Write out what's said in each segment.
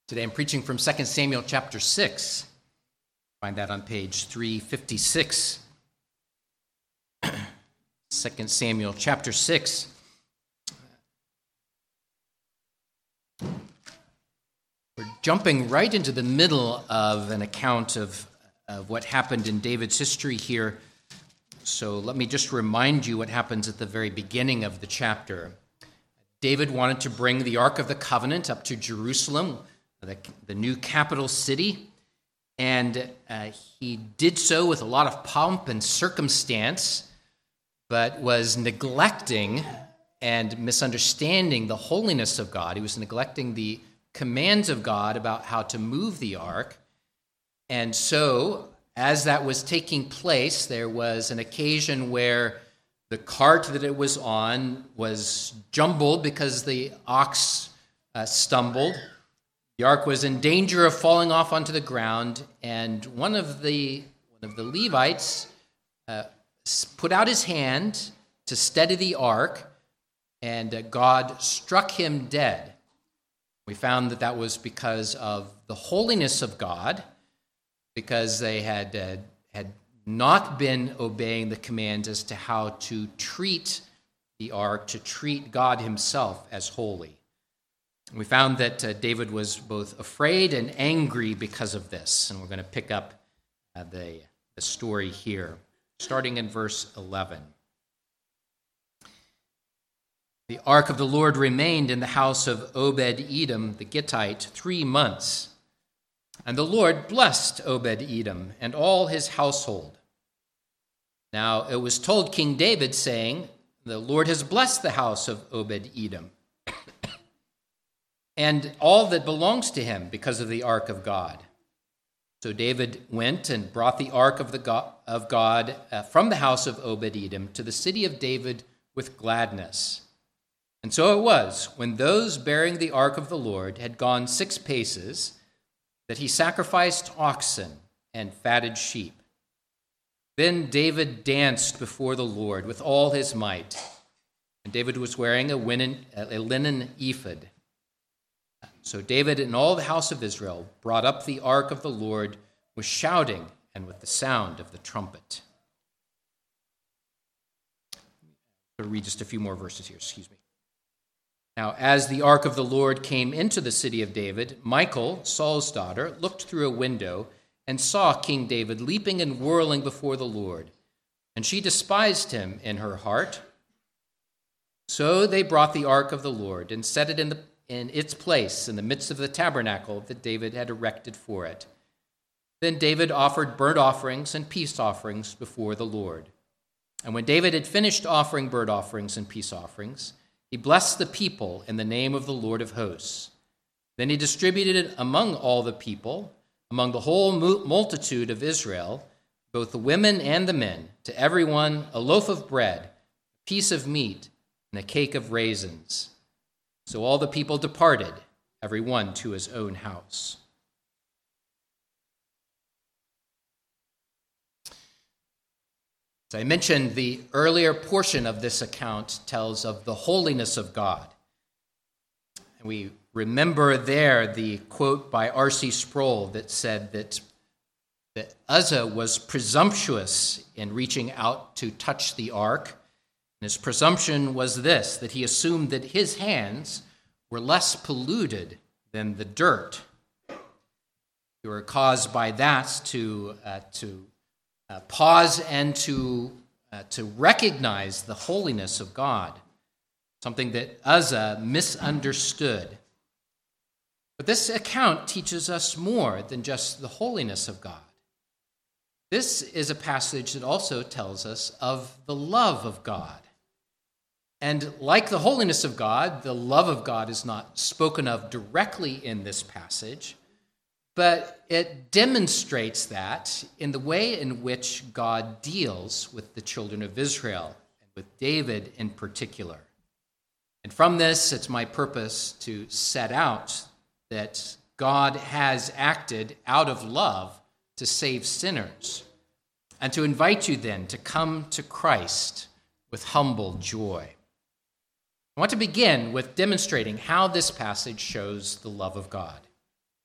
Today I'm preaching from 2 Samuel chapter 6. Find that on page 356. 2 Samuel chapter 6. We're jumping right into the middle of an account of what happened in David's history here. So let me just remind you what happens at the very beginning of the chapter. David wanted to bring the Ark of the Covenant up to Jerusalem, the new capital city, and he did so with a lot of pomp and circumstance, but was neglecting and misunderstanding the holiness of God. He was neglecting the commands of God about how to move the ark. And so, as that was taking place, there was an occasion where the cart that it was on was jumbled because the ox stumbled. The ark was in danger of falling off onto the ground, and one of the Levites put out his hand to steady the ark, and God struck him dead. We found that was because of the holiness of God, because they had not been obeying the commands as to how to treat the ark, to treat God himself as holy. We found that David was both afraid and angry because of this, and we're going to pick up the story here, starting in verse 11. The ark of the Lord remained in the house of Obed-Edom the Gittite 3 months, and the Lord blessed Obed-Edom and all his household. Now it was told King David, saying, "The Lord has blessed the house of Obed-Edom and all that belongs to him because of the ark of God." So David went and brought the ark of God from the house of Obed-Edom to the city of David with gladness. And so it was, when those bearing the ark of the Lord had gone 6 paces, that he sacrificed oxen and fatted sheep. Then David danced before the Lord with all his might. And David was wearing a linen ephod. So David and all the house of Israel brought up the ark of the Lord with shouting and with the sound of the trumpet. I'll read just a few more verses here, Now, as the ark of the Lord came into the city of David, Michal, Saul's daughter, looked through a window and saw King David leaping and whirling before the Lord. And she despised him in her heart. So they brought the ark of the Lord and set it in its place in the midst of the tabernacle that David had erected for it. Then David offered burnt offerings and peace offerings before the Lord. And when David had finished offering burnt offerings and peace offerings, he blessed the people in the name of the Lord of hosts. Then he distributed it among all the people, among the whole multitude of Israel, both the women and the men, to everyone a loaf of bread, a piece of meat, and a cake of raisins. So all the people departed, every one to his own house. As I mentioned, the earlier portion of this account tells of the holiness of God. And we remember there the quote by R.C. Sproul that said that Uzzah was presumptuous in reaching out to touch the ark. And his presumption was this, that he assumed that his hands were less polluted than the dirt. They were caused by that to pause and to recognize the holiness of God, something that Uzzah misunderstood. But this account teaches us more than just the holiness of God. This is a passage that also tells us of the love of God. And like the holiness of God, the love of God is not spoken of directly in this passage, but it demonstrates that in the way in which God deals with the children of Israel, and with David in particular. And from this, it's my purpose to set out that God has acted out of love to save sinners, and to invite you then to come to Christ with humble joy. I want to begin with demonstrating how this passage shows the love of God.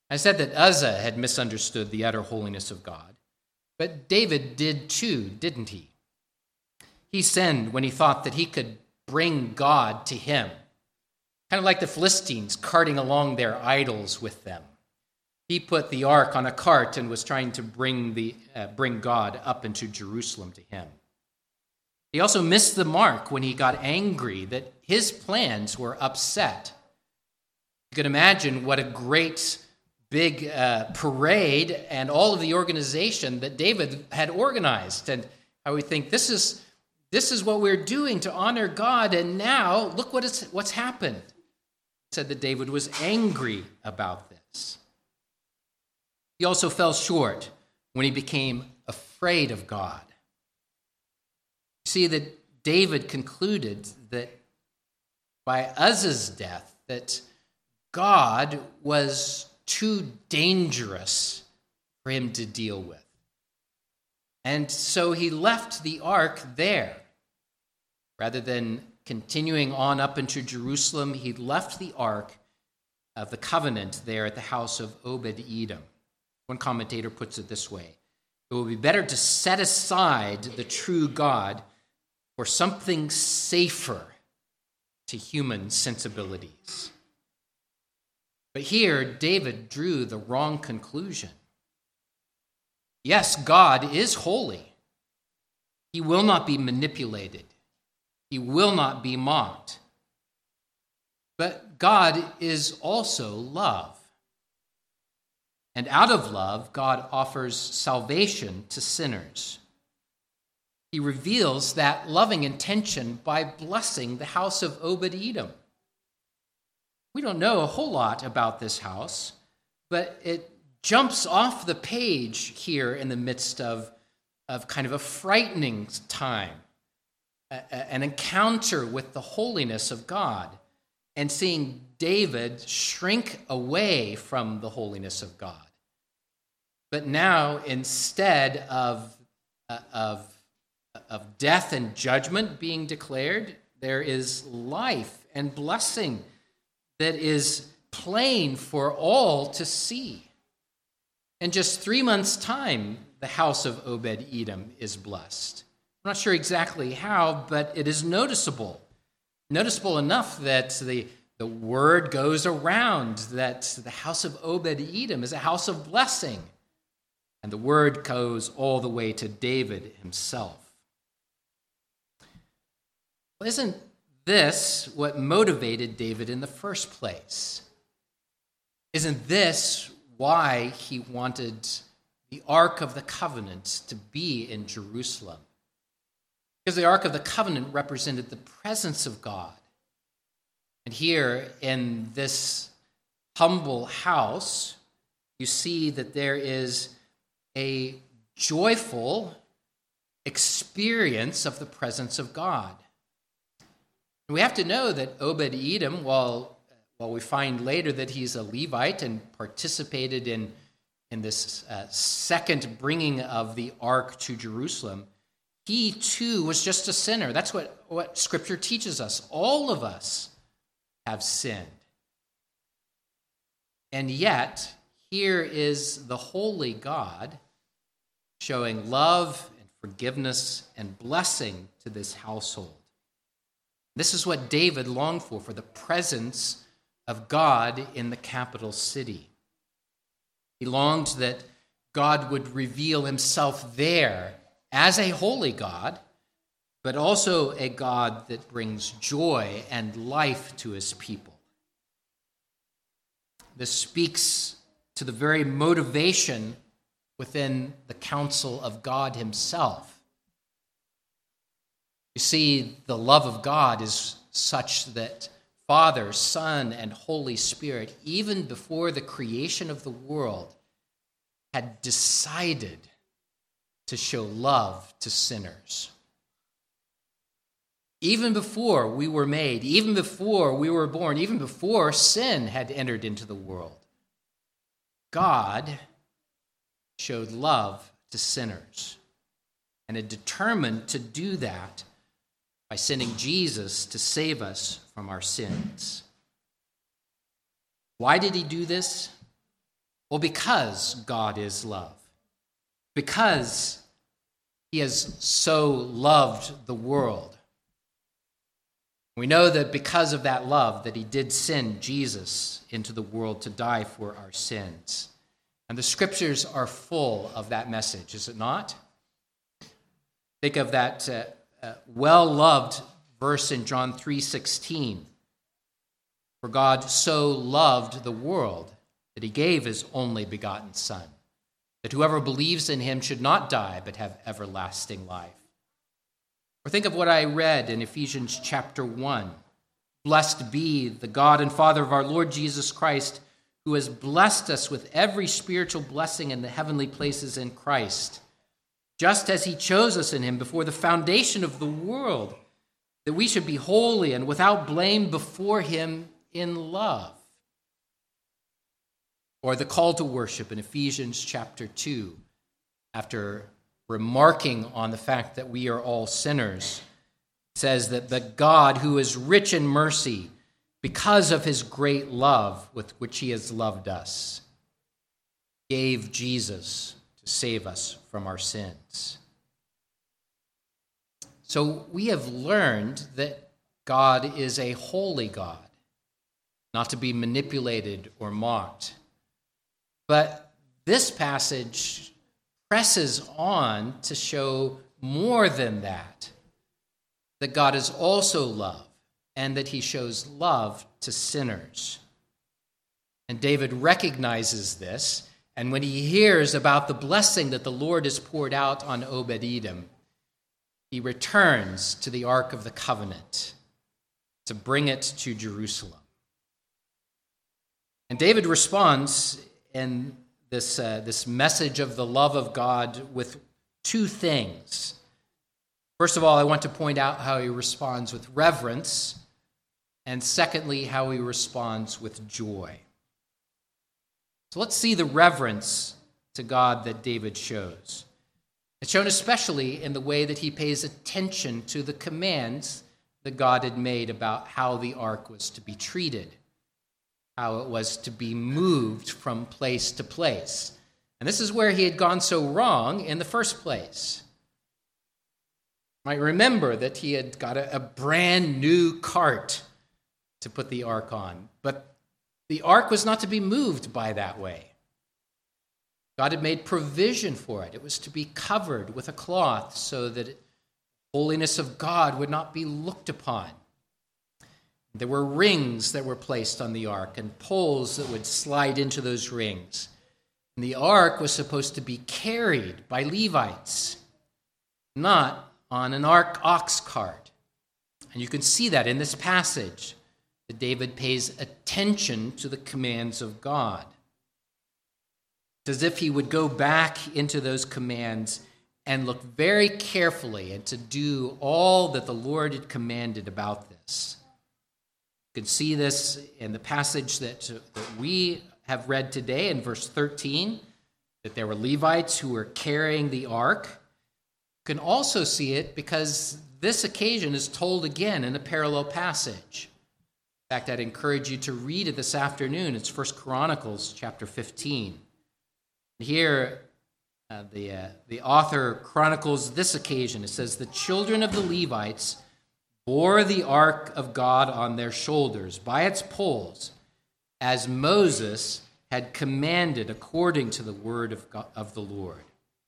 I said that Uzzah had misunderstood the utter holiness of God, but David did too, didn't he? He sinned when he thought that he could bring God to him, kind of like the Philistines carting along their idols with them. He put the ark on a cart and was trying to bring God up into Jerusalem to him. He also missed the mark when he got angry that his plans were upset. You could imagine what a great big parade and all of the organization that David had organized, and how we think this is what we're doing to honor God, and now look what's happened. It said that David was angry about this. He also fell short when he became afraid of God. See that David concluded that by Uzzah's death, that God was too dangerous for him to deal with. And so he left the ark there. Rather than continuing on up into Jerusalem, he left the ark of the covenant there at the house of Obed-Edom. One commentator puts it this way: it will be better to set aside the true God for something safer to human sensibilities. But here, David drew the wrong conclusion. Yes, God is holy. He will not be manipulated. He will not be mocked. But God is also love. And out of love, God offers salvation to sinners. He reveals that loving intention by blessing the house of Obed-Edom. We don't know a whole lot about this house, but it jumps off the page here in the midst of kind of a frightening time, an encounter with the holiness of God, and seeing David shrink away from the holiness of God. But now, instead of death and judgment being declared, there is life and blessing that is plain for all to see. In just 3 months' time, the house of Obed-Edom is blessed. I'm not sure exactly how, but it is noticeable. Noticeable enough that the word goes around that the house of Obed-Edom is a house of blessing. And the word goes all the way to David himself. Well, isn't this what motivated David in the first place? Isn't this why he wanted the Ark of the Covenant to be in Jerusalem? Because the Ark of the Covenant represented the presence of God. And here in this humble house, you see that there is a joyful experience of the presence of God. And we have to know that Obed-Edom, while we find later that he's a Levite and participated in this second bringing of the ark to Jerusalem, he too was just a sinner. That's what Scripture teaches us. All of us have sinned. And yet, here is the holy God showing love and forgiveness and blessing to this household. This is what David longed for the presence of God in the capital city. He longed that God would reveal himself there as a holy God, but also a God that brings joy and life to his people. This speaks to the very motivation within the counsel of God himself. You see, the love of God is such that Father, Son, and Holy Spirit, even before the creation of the world, had decided to show love to sinners. Even before we were made, even before we were born, even before sin had entered into the world, God showed love to sinners and had determined to do that by sending Jesus to save us from our sins. Why did he do this? Well, because God is love. Because he has so loved the world. We know that because of that love that he did send Jesus into the world to die for our sins. And the scriptures are full of that message, is it not? Think of that well-loved verse in John 3:16. For God so loved the world that he gave his only begotten Son, that whoever believes in him should not die but have everlasting life. Or think of what I read in Ephesians chapter 1. Blessed be the God and Father of our Lord Jesus Christ, who has blessed us with every spiritual blessing in the heavenly places in Christ, just as he chose us in him before the foundation of the world, that we should be holy and without blame before him in love. Or the call to worship in Ephesians chapter 2, after remarking on the fact that we are all sinners, says that the God who is rich in mercy, because of his great love with which he has loved us, gave Jesus to save us from our sins. So we have learned that God is a holy God, not to be manipulated or mocked. But this passage presses on to show more than that God is also love, and that he shows love to sinners. And David recognizes this, and when he hears about the blessing that the Lord has poured out on Obed-Edom, he returns to the Ark of the Covenant to bring it to Jerusalem. And David responds in this message of the love of God with two things. First of all, I want to point out how he responds with reverence, and secondly, how he responds with joy. So let's see the reverence to God that David shows. It's shown especially in the way that he pays attention to the commands that God had made about how the ark was to be treated, how it was to be moved from place to place. And this is where he had gone so wrong in the first place. You might remember that he had got a brand new cart to put the ark on, but the ark was not to be moved by that way. God had made provision for it. It was to be covered with a cloth so that the holiness of God would not be looked upon. There were rings that were placed on the ark and poles that would slide into those rings. And the ark was supposed to be carried by Levites, not on an ox cart. And you can see that in this passage, that David pays attention to the commands of God. It's as if he would go back into those commands and look very carefully and to do all that the Lord had commanded about this. You can see this in the passage that we have read today in verse 13, that there were Levites who were carrying the ark. You can also see it because this occasion is told again in a parallel passage. In fact, I'd encourage you to read it this afternoon. It's 1 Chronicles chapter 15. Here, the author chronicles this occasion. It says, the children of the Levites bore the ark of God on their shoulders by its poles, as Moses had commanded according to the word of God, of the Lord.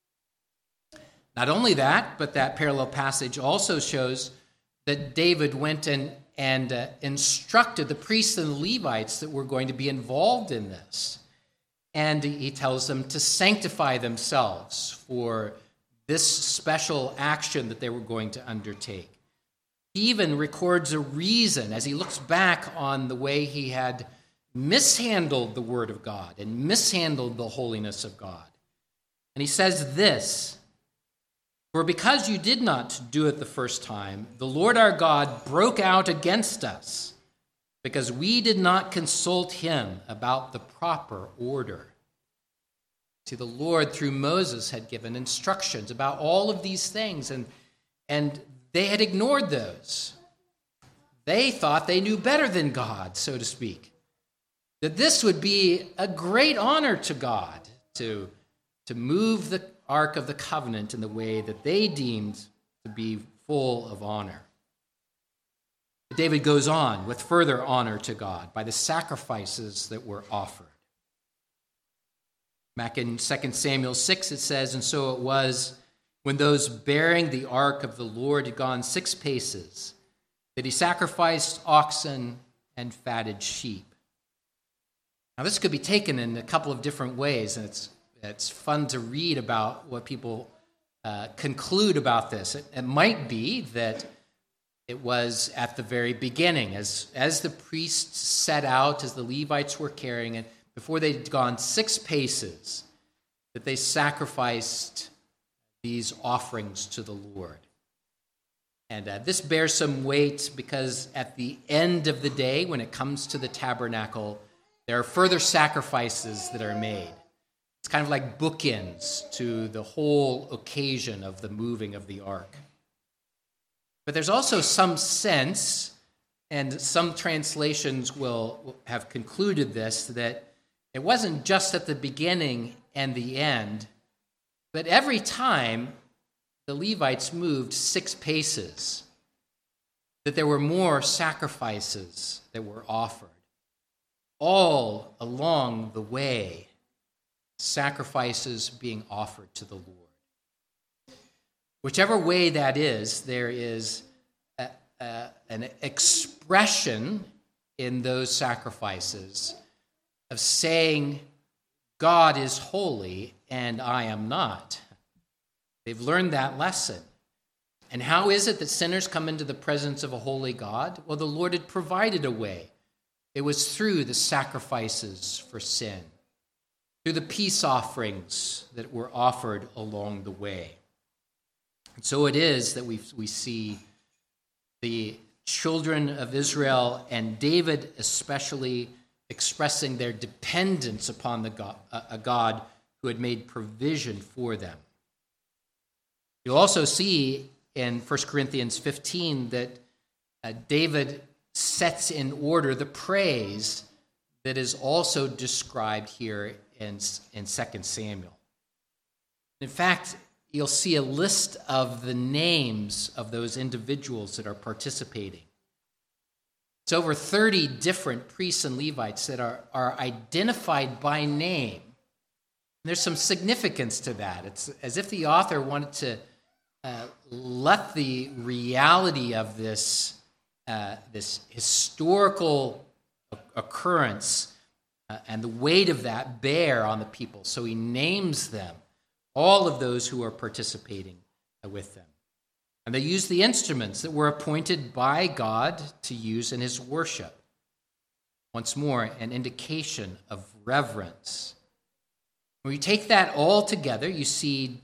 Not only that, but that parallel passage also shows that David went and instructed the priests and the Levites that were going to be involved in this. And he tells them to sanctify themselves for this special action that they were going to undertake. He even records a reason as he looks back on the way he had mishandled the word of God and mishandled the holiness of God. And he says this, for because you did not do it the first time, the Lord our God broke out against us, because we did not consult him about the proper order. See, the Lord, through Moses, had given instructions about all of these things, and they had ignored those. They thought they knew better than God, so to speak. that this would be a great honor to God to move the Ark of the Covenant in the way that they deemed to be full of honor. But David goes on with further honor to God by the sacrifices that were offered. Back in 2 Samuel 6, it says, "And so it was, when those bearing the ark of the Lord had gone 6 paces, that he sacrificed oxen and fatted sheep." Now, this could be taken in a couple of different ways, and it's fun to read about what people conclude about this. It might be that it was at the very beginning, as the priests set out, as the Levites were carrying it, before they'd gone 6 paces, that they sacrificed these offerings to the Lord. And this bears some weight because at the end of the day, when it comes to the tabernacle, there are further sacrifices that are made. It's kind of like bookends to the whole occasion of the moving of the ark. But there's also some sense, and some translations will have concluded this, that it wasn't just at the beginning and the end, but every time the Levites moved 6 paces, that there were more sacrifices that were offered. All along the way, sacrifices being offered to the Lord. Whichever way that is, there is an expression in those sacrifices of saying, God is holy and I am not. They've learned that lesson. And how is it that sinners come into the presence of a holy God? Well, the Lord had provided a way. It was through the sacrifices for sin, through the peace offerings that were offered along the way. And so it is that we see the children of Israel, and David especially, expressing their dependence upon a God who had made provision for them. You'll also see in 1 Corinthians 15 that David sets in order the praise that is also described here in 2 Samuel. In fact, you'll see a list of the names of those individuals that are participating. It's over 30 different priests and Levites that are identified by name. And there's some significance to that. It's as if the author wanted to let the reality of this historical occurrence and the weight of that bear on the people. So he names them, all of those who are participating with them. And they use the instruments that were appointed by God to use in his worship. Once more, an indication of reverence. When you take that all together, you see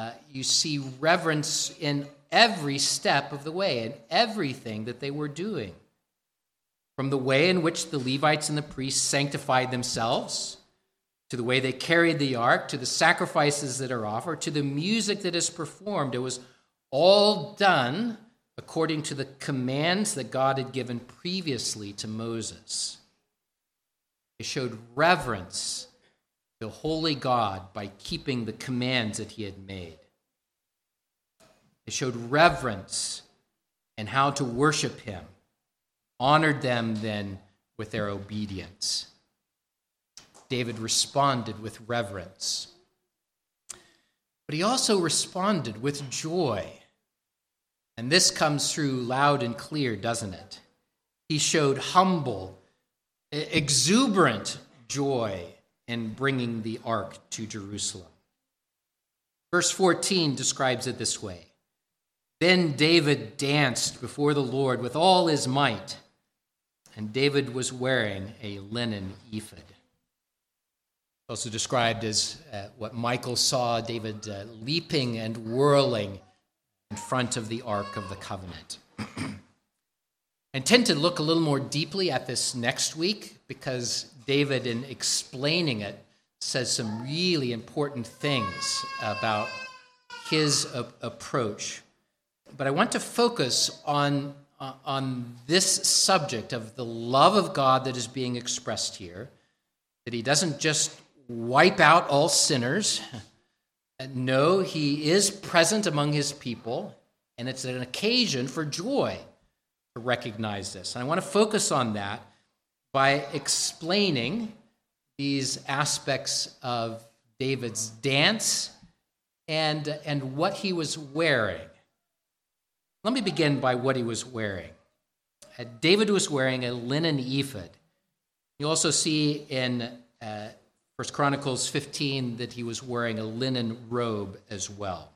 reverence in every step of the way, in everything that they were doing. From the way in which the Levites and the priests sanctified themselves, to the way they carried the ark, to the sacrifices that are offered, to the music that is performed, it was all done according to the commands that God had given previously to Moses. They showed reverence to holy God by keeping the commands that he had made. They showed reverence in how to worship him, honored them then with their obedience. David responded with reverence. But he also responded with joy. And this comes through loud and clear, doesn't it? He showed humble, exuberant joy in bringing the ark to Jerusalem. Verse 14 describes it this way. Then David danced before the Lord with all his might, and David was wearing a linen ephod. Also described as what Michael saw David leaping and whirling in front of the Ark of the Covenant. I intend to look a little more deeply at this next week because David, in explaining it, says some really important things about his approach. But I want to focus on this subject of the love of God that is being expressed here, that he doesn't just wipe out all sinners. No, he is present among his people, and it's an occasion for joy to recognize this. And I want to focus on that by explaining these aspects of David's dance and what he was wearing. Let me begin by what he was wearing. David was wearing a linen ephod. You also see in 1 Chronicles 15 that he was wearing a linen robe as well.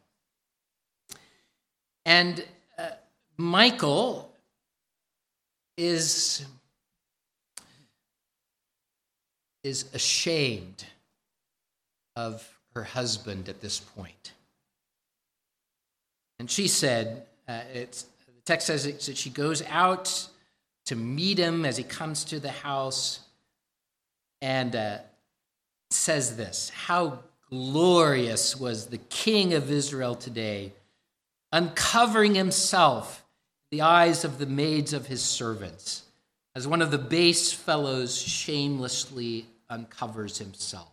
And Michal is ashamed of her husband at this point. And she said, the text says that she goes out to meet him as he comes to the house and says this: "How glorious was the king of Israel today, uncovering himself in the eyes of the maids of his servants, as one of the base fellows shamelessly uncovers himself."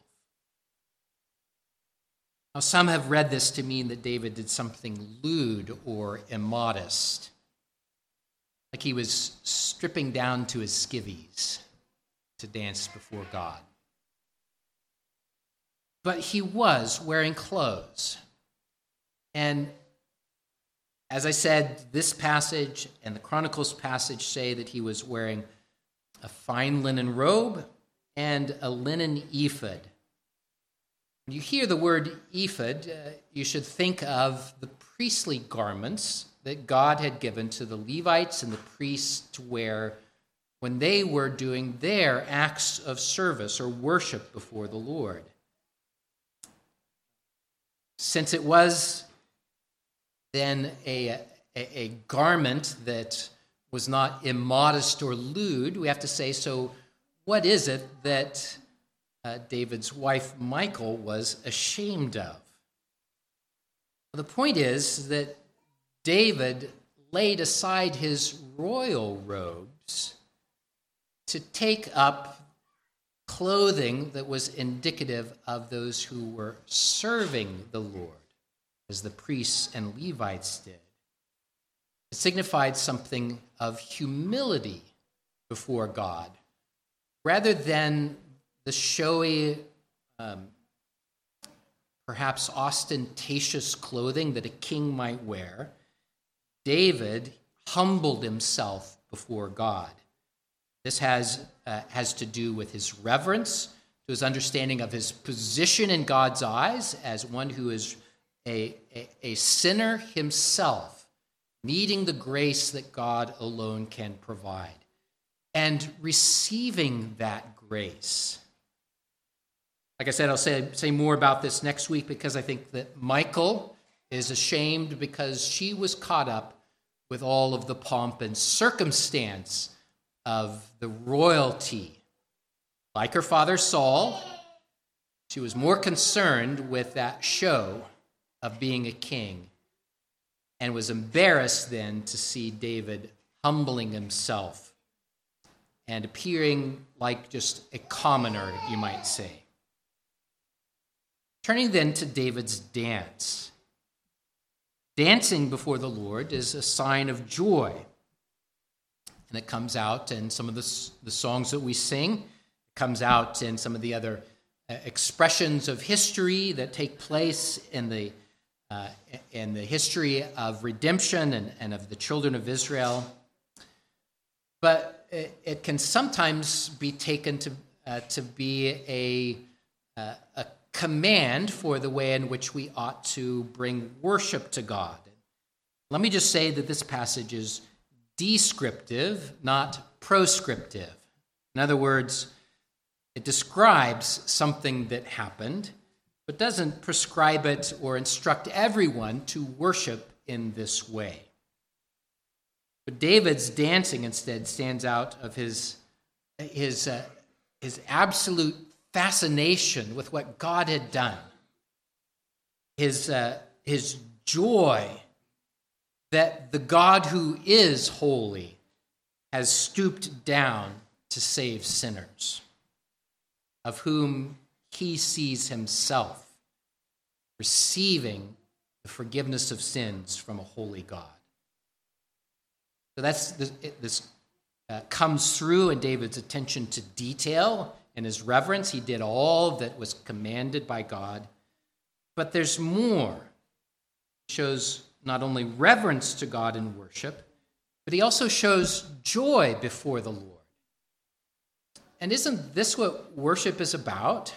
Now, some have read this to mean that David did something lewd or immodest, like he was stripping down to his skivvies to dance before God. But he was wearing clothes. And as I said, this passage and the Chronicles passage say that he was wearing a fine linen robe and a linen ephod. When you hear the word ephod, you should think of the priestly garments that God had given to the Levites and the priests to wear when they were doing their acts of service or worship before the Lord. Since it was then a garment that was not immodest or lewd, we have to say, so what is it that David's wife Michal was ashamed of? The point is that David laid aside his royal robes to take up clothing that was indicative of those who were serving the Lord, as the priests and Levites did. It signified something of humility before God, rather than the showy, perhaps ostentatious clothing that a king might wear. David humbled himself before God. This has to do with his reverence, to his understanding of his position in God's eyes as one who is a sinner himself, needing the grace that God alone can provide, and receiving that grace. Like I said, I'll say more about this next week, because I think that Michal is ashamed because she was caught up with all of the pomp and circumstance of the royalty. Like her father Saul, she was more concerned with that show of being a king, and was embarrassed then to see David humbling himself and appearing like just a commoner, you might say. Turning then to David's dance. Dancing before the Lord is a sign of joy. And it comes out in some of the songs that we sing. It comes out in some of the other expressions of history that take place in the history of redemption and of the children of Israel. But it can sometimes be taken to be a command for the way in which we ought to bring worship to God. Let me just say that this passage is descriptive, not proscriptive. In other words, it describes something that happened, but doesn't prescribe it or instruct everyone to worship in this way. But David's dancing instead stands out of his absolute fascination with what God had done, his joy that the God who is holy has stooped down to save sinners. of whom he sees himself receiving the forgiveness of sins from a holy God. So this comes through in David's attention to detail and his reverence. He did all that was commanded by God. But there's more. He shows not only reverence to God in worship, but he also shows joy before the Lord. And isn't this what worship is about?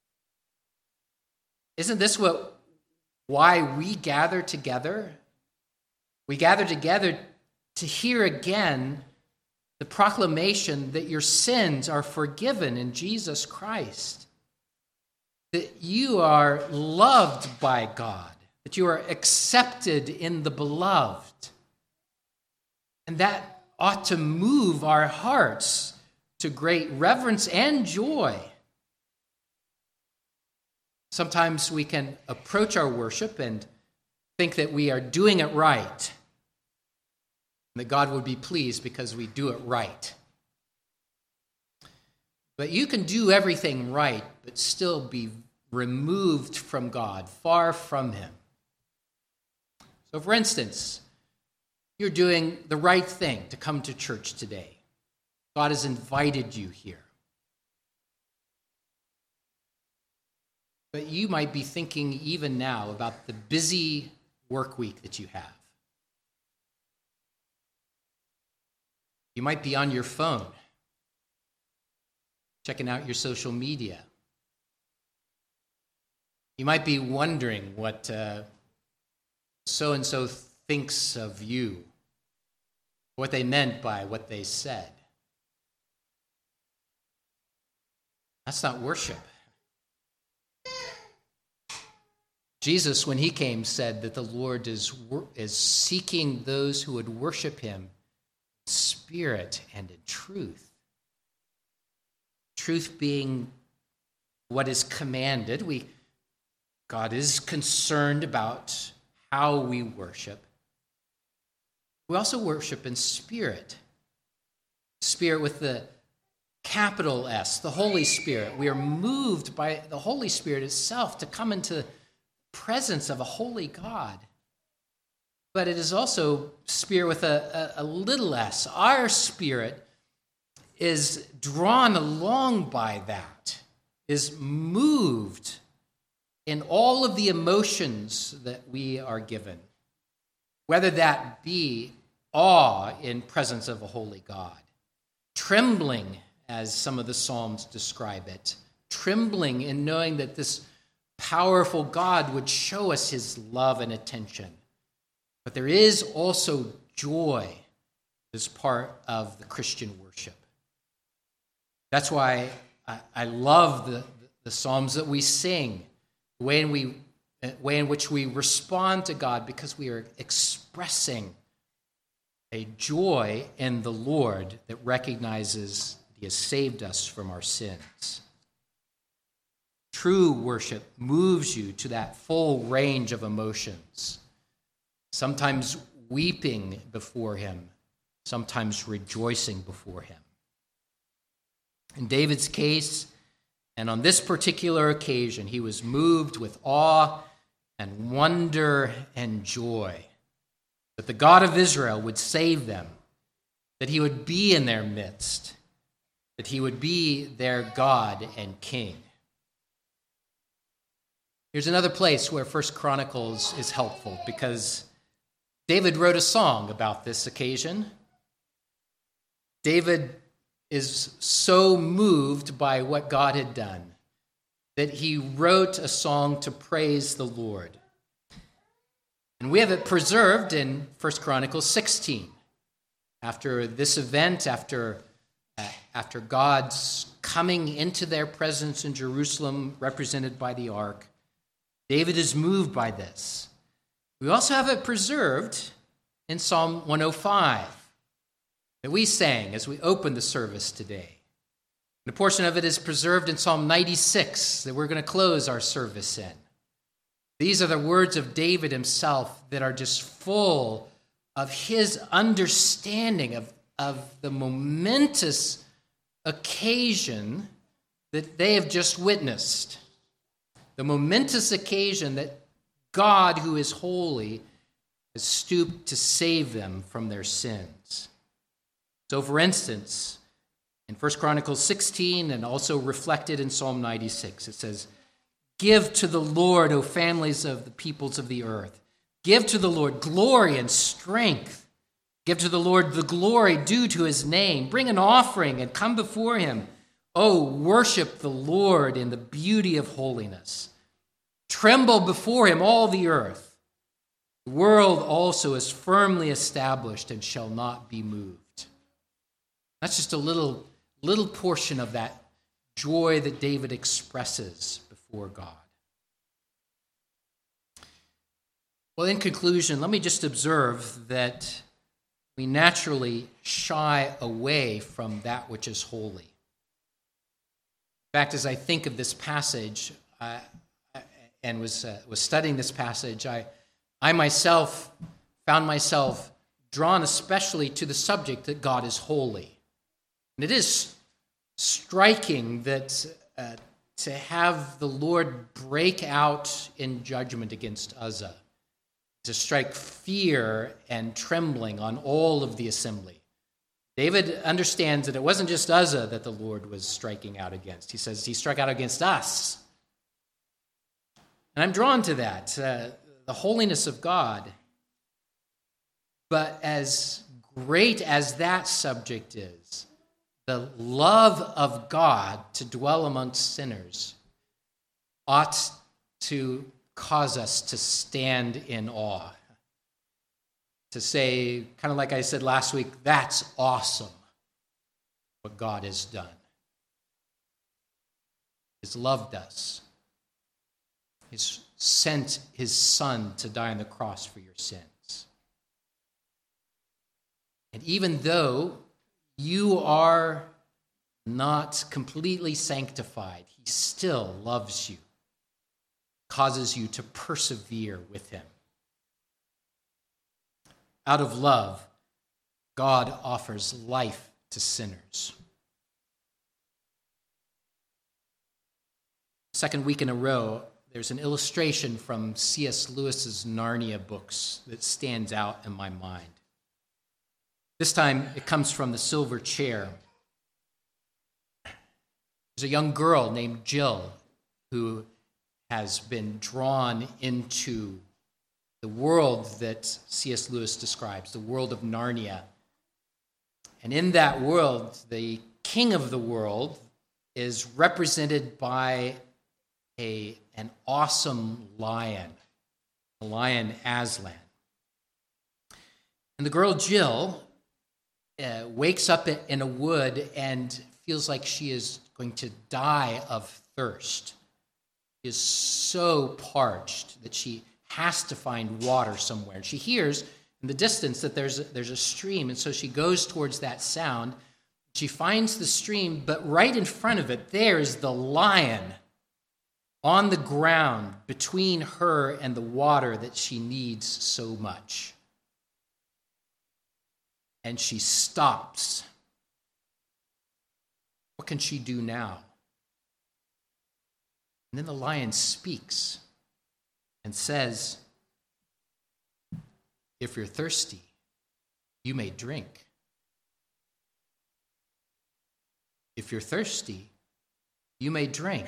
Isn't this why we gather together? We gather together to hear again the proclamation that your sins are forgiven in Jesus Christ, that you are loved by God, that you are accepted in the beloved. And that ought to move our hearts to great reverence and joy. Sometimes we can approach our worship and think that we are doing it right, and that God would be pleased because we do it right. But you can do everything right, but still be removed from God, far from him. So, for instance, you're doing the right thing to come to church today. God has invited you here. But you might be thinking even now about the busy work week that you have. You might be on your phone, checking out your social media. You might be wondering what so-and-so thinks of you, what they meant by what they said. That's not worship. Jesus, when he came, said that the Lord is seeking those who would worship him in spirit and in truth. Truth being what is commanded. God is concerned about how we worship. We also worship in spirit. Spirit with the capital S, the Holy Spirit. We are moved by the Holy Spirit itself to come into the presence of a holy God. But it is also spirit with a little s. Our spirit is drawn along by that, is moved in all of the emotions that we are given, whether that be awe in presence of a holy God, trembling, as some of the Psalms describe it, trembling in knowing that this powerful God would show us his love and attention. But there is also joy as part of the Christian worship. That's why I love the Psalms that we sing, the way in which we respond to God, because we are expressing a joy in the Lord that recognizes he has saved us from our sins. True worship moves you to that full range of emotions, sometimes weeping before him, sometimes rejoicing before him. In David's case, and on this particular occasion, he was moved with awe and wonder and joy that the God of Israel would save them, that he would be in their midst, that he would be their God and King. Here's another place where 1 Chronicles is helpful, because David wrote a song about this occasion. David is so moved by what God had done that he wrote a song to praise the Lord. And we have it preserved in 1 Chronicles 16. After this event, after God's coming into their presence in Jerusalem, represented by the ark, David is moved by this. We also have it preserved in Psalm 105 that we sang as we opened the service today. And a portion of it is preserved in Psalm 96 that we're going to close our service in. These are the words of David himself that are just full of his understanding of the momentous occasion that they have just witnessed, the momentous occasion that God, who is holy, has stooped to save them from their sins. So, for instance, in 1 Chronicles 16 and also reflected in Psalm 96, it says, "Give to the Lord, O families of the peoples of the earth. Give to the Lord glory and strength. Give to the Lord the glory due to his name. Bring an offering and come before him. Oh, worship the Lord in the beauty of holiness. Tremble before him, all the earth. The world also is firmly established and shall not be moved." That's just a little portion of that joy that David expresses before God. Well, in conclusion, let me just observe that we naturally shy away from that which is holy. In fact, as I think of this passage and was studying this passage, I myself found myself drawn especially to the subject that God is holy. And it is striking that to have the Lord break out in judgment against Uzzah, to strike fear and trembling on all of the assembly. David understands that it wasn't just Uzzah that the Lord was striking out against. He says he struck out against us. And I'm drawn to that, the holiness of God. But as great as that subject is, the love of God to dwell amongst sinners ought to cause us to stand in awe. To say, kind of like I said last week, that's awesome what God has done. He's loved us. He's sent his Son to die on the cross for your sins. And even though you are not completely sanctified, he still loves you, causes you to persevere with him. Out of love, God offers life to sinners. Second week in a row, there's an illustration from C.S. Lewis's Narnia books that stands out in my mind. This time, it comes from The Silver Chair. There's a young girl named Jill who has been drawn into the world that C.S. Lewis describes, the world of Narnia. And in that world, the king of the world is represented by an awesome lion, the lion Aslan. And the girl Jill wakes up in a wood and feels like she is going to die of thirst. She is so parched that she has to find water somewhere. She hears in the distance that there's a stream, and so she goes towards that sound. She finds the stream, but right in front of it, there's the lion on the ground between her and the water that she needs so much. And she stops. What can she do now? And then the lion speaks and says, "If you're thirsty, you may drink. If you're thirsty, you may drink.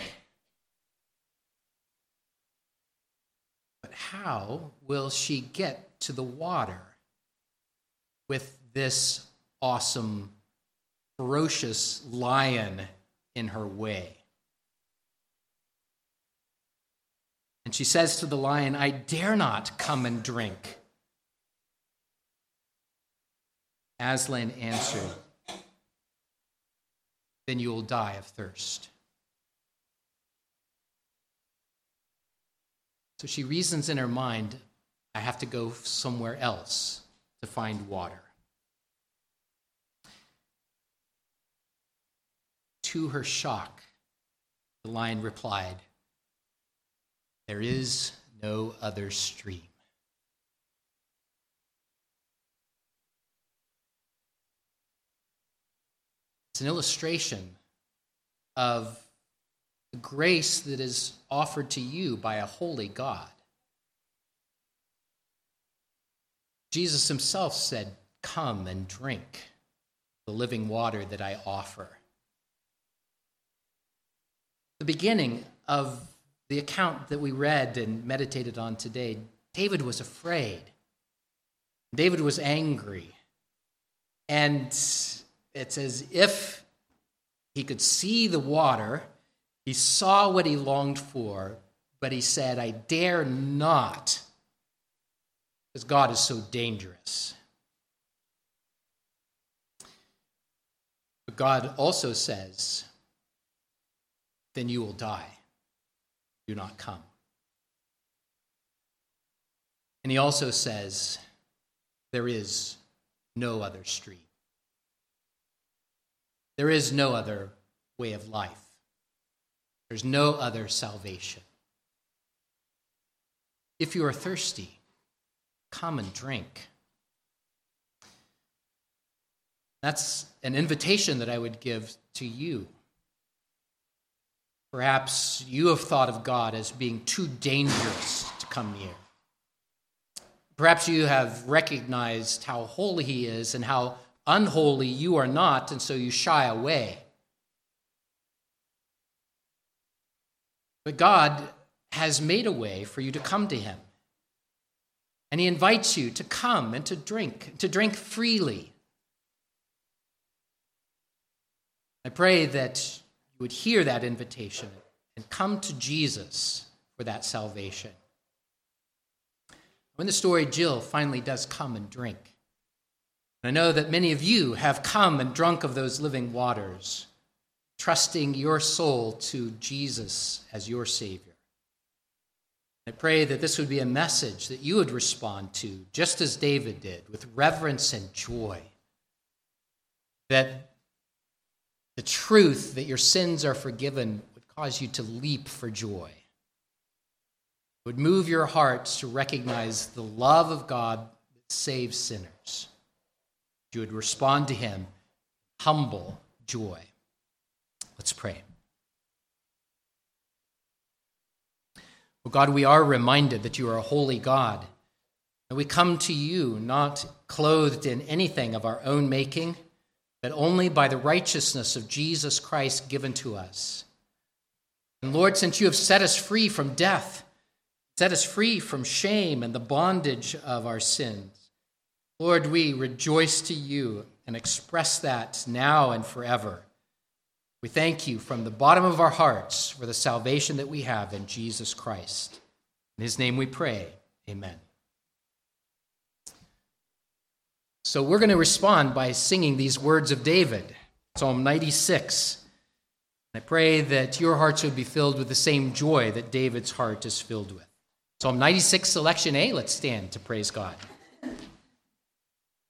But how will she get to the water with this awesome, ferocious lion in her way?" And she says to the lion, "I dare not come and drink." Aslan answered, "Then you will die of thirst." So she reasons in her mind, I have to go somewhere else to find water. To her shock, the lion replied, "There is no other stream." It's an illustration of the grace that is offered to you by a holy God. Jesus himself said, "Come and drink the living water that I offer." The beginning of the account that we read and meditated on today, David was afraid. David was angry. And it's as if he could see the water. He saw what he longed for, but he said, "I dare not," because God is so dangerous. But God also says, "Then you will die. Do not come." And he also says, there is no other street. There is no other way of life. There's no other salvation. If you are thirsty, come and drink. That's an invitation that I would give to you. Perhaps you have thought of God as being too dangerous to come near. Perhaps you have recognized how holy he is and how unholy you are not, and so you shy away. But God has made a way for you to come to him. And he invites you to come and to drink freely. I pray that you would hear that invitation and come to Jesus for that salvation. In the story, Jill finally does come and drink. And I know that many of you have come and drunk of those living waters, trusting your soul to Jesus as your Savior. I pray that this would be a message that you would respond to, just as David did, with reverence and joy. That the truth that your sins are forgiven would cause you to leap for joy. It would move your hearts to recognize the love of God that saves sinners. You would respond to him, humble joy. Let's pray. Oh God, we are reminded that you are a holy God, and we come to you not clothed in anything of our own making, but only by the righteousness of Jesus Christ given to us. And Lord, since you have set us free from death, set us free from shame and the bondage of our sins, Lord, we rejoice to you and express that now and forever. We thank you from the bottom of our hearts for the salvation that we have in Jesus Christ. In his name we pray, amen. So we're going to respond by singing these words of David, Psalm 96. I pray that your hearts would be filled with the same joy that David's heart is filled with. Psalm 96, selection A, let's stand to praise God.